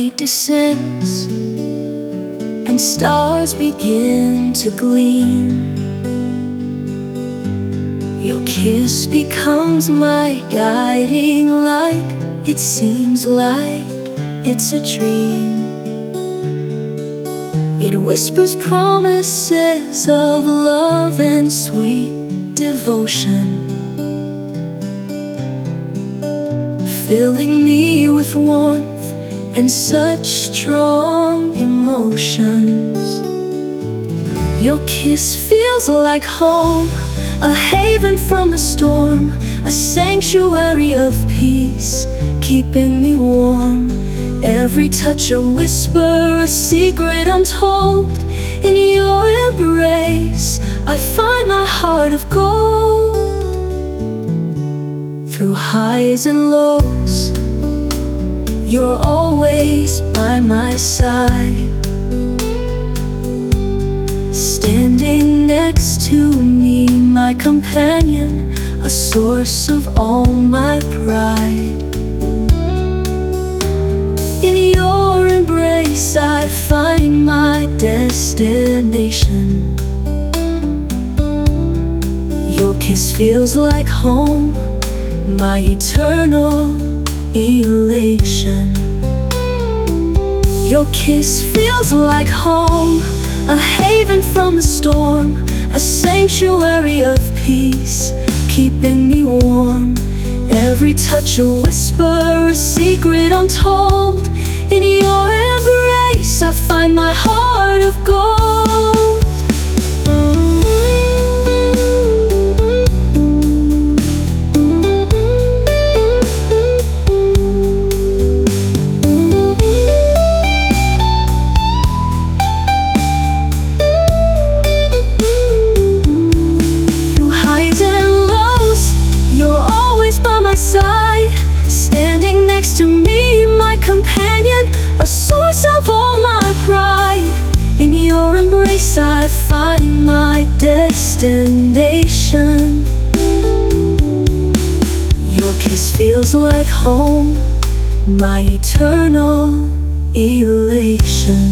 night descends and stars begin to gleam. Your kiss becomes my guiding light. It seems like it's a dream. It whispers promises of love and sweet devotion, filling me with warmth and such strong emotions. Your kiss feels like home, a haven from the storm, a sanctuary of peace, keeping me warm. Every touch a whisper, a secret untold. In your embrace I find my heart of gold. Through highs and lows, you're always by my side, standing next to me, my companion, a source of all my pride. In your embrace I find my destination. Your kiss feels like home, my eternal elation. Your kiss feels like home, a haven from the storm, a sanctuary of peace, keeping me warm. Every touch a whisper, a secret untold. In your embrace I find my heart of gold. Through highs and lows, you're always by my side, standing next to me, my companion, a source of all my pride. In your embrace I find my destination. Your kiss feels like home, my eternal elation.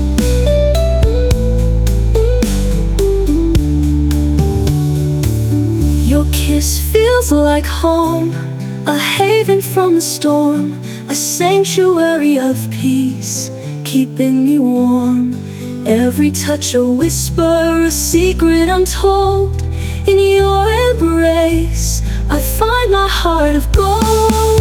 Your kiss feels like home, a haven from the storm, a sanctuary of peace, keeping me warm. Every touch a whisper, a secret untold. In your embrace I find my heart of gold.